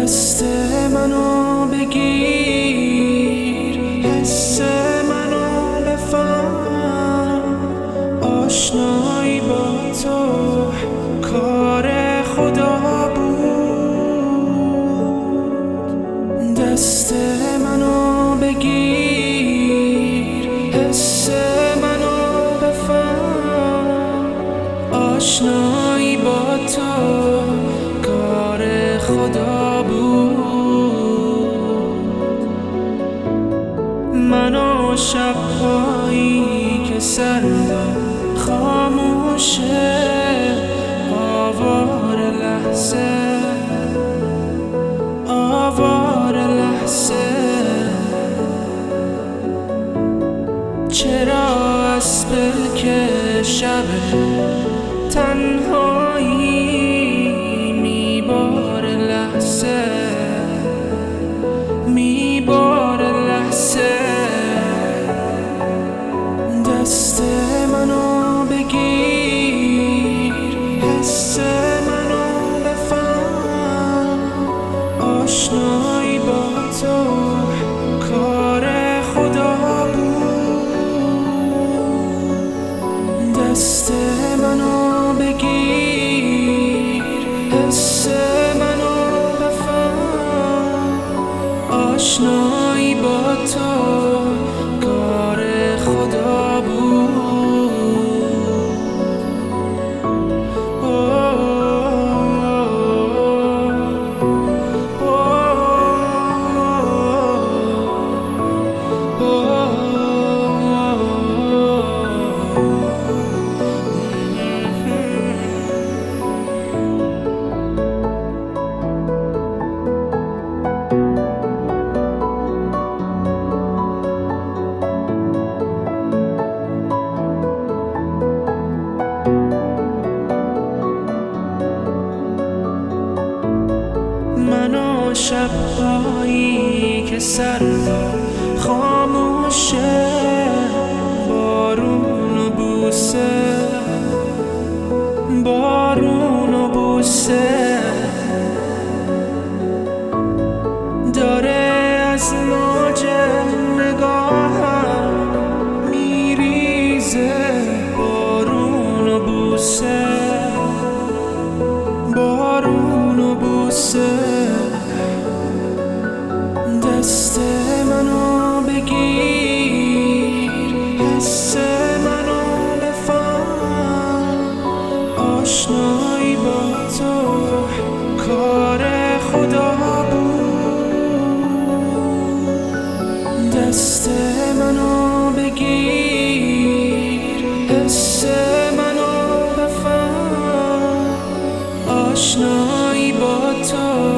دست منو بگیر، حس منو بفهم، آشنایی با تو کار خدا بود. دست منو بگیر، حس منو بفهم، آشنایی با تو کار خدا بود. منو شب‌هایی که سردم خاموشه، آوار لحظه، چرا از پلک شب تنهایی میبار لحظه، دست منو بگیر، حس منو بفهم، آشنایی با تو کار خدا بود. دست منو بگیر، حس منو بفهم، آشنایی با تو کار خدا بود. منو شب‌هایی که سردا خاموشه، بارون و بوسه داره از موج نگاهم میریزه، بارون و بوسه. دست منو بگیر، حس منو بفهم، آشنایی با تو کار خدا بود. دست منو بگیر، حس منو بفهم، آشنایی با تو